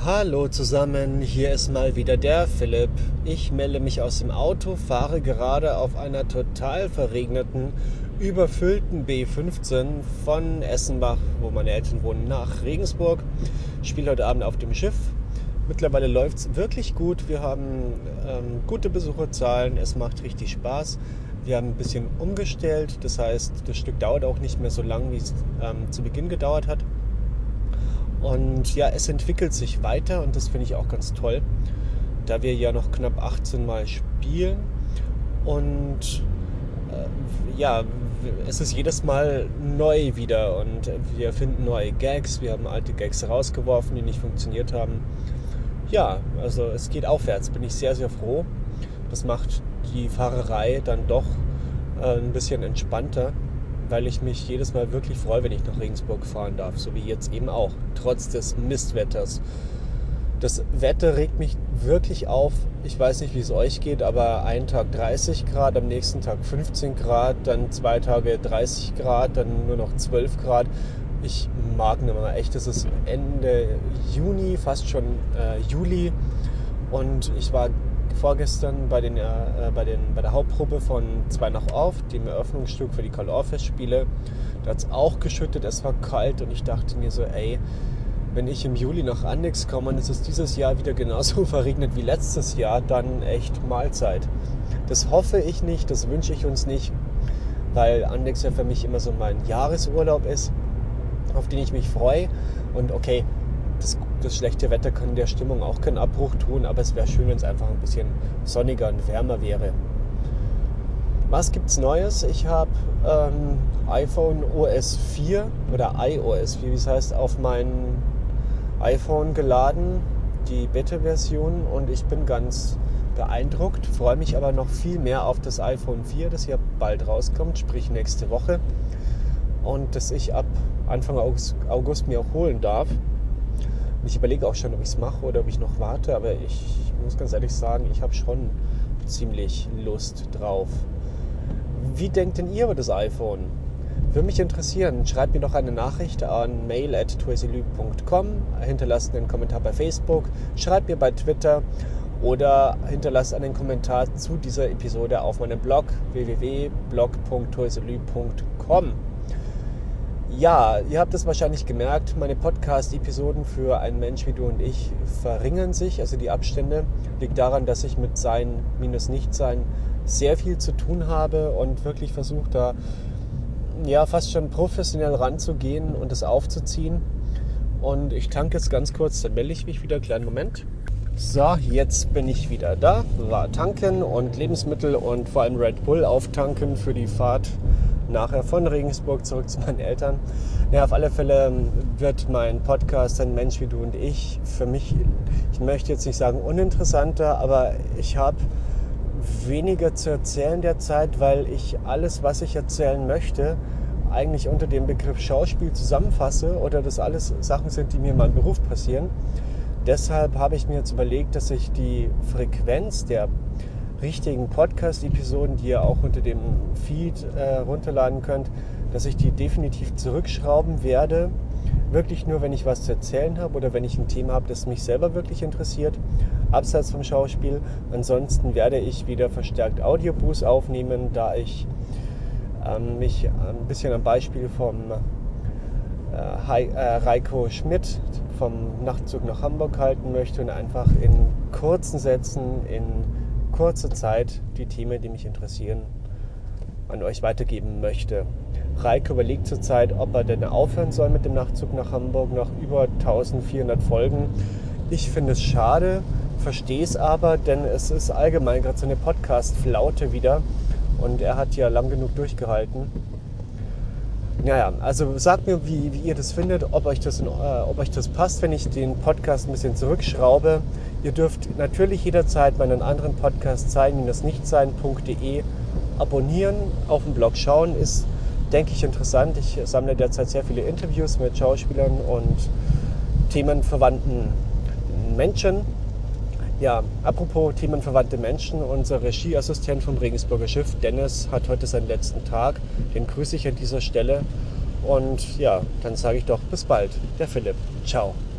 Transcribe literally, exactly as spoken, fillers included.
Hallo zusammen, hier ist mal wieder der Philipp. Ich melde mich aus dem Auto, fahre gerade auf einer total verregneten, überfüllten B fünfzehn von Essenbach, wo meine Eltern wohnen, nach Regensburg. Spiele heute Abend auf dem Schiff. Mittlerweile läuft es wirklich gut. Wir haben ähm, gute Besucherzahlen, es macht richtig Spaß. Wir haben ein bisschen umgestellt, das heißt, das Stück dauert auch nicht mehr so lang, wie es ähm, zu Beginn gedauert hat. Und ja, es entwickelt sich weiter und das finde ich auch ganz toll, da wir ja noch knapp achtzehn Mal spielen. Und äh, ja, es ist jedes Mal neu wieder und wir finden neue Gags. Wir haben alte Gags rausgeworfen, die nicht funktioniert haben. Ja, also es geht aufwärts, bin ich sehr, sehr froh. Das macht die Fahrerei dann doch äh, ein bisschen entspannter, weil ich mich jedes Mal wirklich freue, wenn ich nach Regensburg fahren darf, so wie jetzt eben auch, trotz des Mistwetters. Das Wetter regt mich wirklich auf. Ich weiß nicht, wie es euch geht, aber einen Tag dreißig Grad, am nächsten Tag fünfzehn Grad, dann zwei Tage dreißig Grad, dann nur noch zwölf Grad. Ich mag nicht mehr echt. Es ist Ende Juni, fast schon äh, Juli, und ich war vorgestern bei, den, äh, bei, den, bei der Hauptprobe von Zwei nach auf, dem Eröffnungsstück für die Karl-Orff-Festspiele. Da hat es auch geschüttet, es war kalt und ich dachte mir so, ey, wenn ich im Juli nach Andechs komme und es ist dieses Jahr wieder genauso verregnet wie letztes Jahr, dann echt Mahlzeit. Das hoffe ich nicht, das wünsche ich uns nicht, weil Andechs ja für mich immer so mein Jahresurlaub ist, auf den ich mich freue. Und okay, das, das schlechte Wetter kann der Stimmung auch keinen Abbruch tun, aber es wäre schön, wenn es einfach ein bisschen sonniger und wärmer wäre. Was gibt's Neues? Ich habe ähm, iPhone O S vier oder iOS, wie es heißt, auf mein iPhone geladen, die Beta-Version, und ich bin ganz beeindruckt, freue mich aber noch viel mehr auf das iPhone vier, das ja bald rauskommt, sprich nächste Woche, und das ich ab Anfang August, August mir auch holen darf. Ich überlege auch schon, ob ich es mache oder ob ich noch warte, aber ich muss ganz ehrlich sagen, ich habe schon ziemlich Lust drauf. Wie denkt denn ihr über das iPhone? Würde mich interessieren. Schreibt mir doch eine Nachricht an mail at toiselü punkt com, hinterlasst einen Kommentar bei Facebook, schreibt mir bei Twitter oder hinterlasst einen Kommentar zu dieser Episode auf meinem Blog w w w punkt blog punkt toiselü punkt com. Ja, ihr habt es wahrscheinlich gemerkt, meine Podcast-Episoden für Ein Mensch wie du und ich verringern sich, also die Abstände. Liegt daran, dass ich mit Sein minus Nichtsein sehr viel zu tun habe und wirklich versuche, da ja, fast schon professionell ranzugehen und es aufzuziehen. Und ich tanke jetzt ganz kurz, dann melde ich mich wieder, kleinen Moment. So, jetzt bin ich wieder da, war tanken und Lebensmittel und vor allem Red Bull auftanken für die Fahrt nachher von Regensburg zurück zu meinen Eltern. Ja, auf alle Fälle wird mein Podcast Ein Mensch wie du und ich für mich, ich möchte jetzt nicht sagen uninteressanter, aber ich habe weniger zu erzählen derzeit, weil ich alles, was ich erzählen möchte, eigentlich unter dem Begriff Schauspiel zusammenfasse oder das alles Sachen sind, die mir in meinem Beruf passieren. Deshalb habe ich mir jetzt überlegt, dass ich die Frequenz der richtigen Podcast-Episoden, die ihr auch unter dem Feed äh, runterladen könnt, dass ich die definitiv zurückschrauben werde. Wirklich nur, wenn ich was zu erzählen habe oder wenn ich ein Thema habe, das mich selber wirklich interessiert, abseits vom Schauspiel. Ansonsten werde ich wieder verstärkt Audioboost aufnehmen, da ich ähm, mich ein bisschen am Beispiel vom äh, He- äh, Reiko Schmidt vom Nachtzug nach Hamburg halten möchte und einfach in kurzen Sätzen, in kurzer Zeit die Themen, die mich interessieren, an euch weitergeben möchte. Reiko überlegt zurzeit, ob er denn aufhören soll mit dem Nachtzug nach Hamburg nach über eintausendvierhundert Folgen. Ich finde es schade, verstehe es aber, denn es ist allgemein gerade so eine Podcast-Flaute wieder und er hat ja lang genug durchgehalten. Naja, also sagt mir, wie, wie ihr das findet, ob euch das, in, äh, ob euch das passt, wenn ich den Podcast ein bisschen zurückschraube. Ihr dürft natürlich jederzeit meinen anderen Podcast sein Bindestrich nichtsein punkt de abonnieren, auf dem Blog schauen, ist, denke ich, interessant. Ich sammle derzeit sehr viele Interviews mit Schauspielern und themenverwandten Menschen. Ja, apropos themenverwandte Menschen, unser Regieassistent vom Regensburger Schiff, Dennis, hat heute seinen letzten Tag. Den grüße ich an dieser Stelle. Und ja, dann sage ich doch bis bald. Der Philipp. Ciao.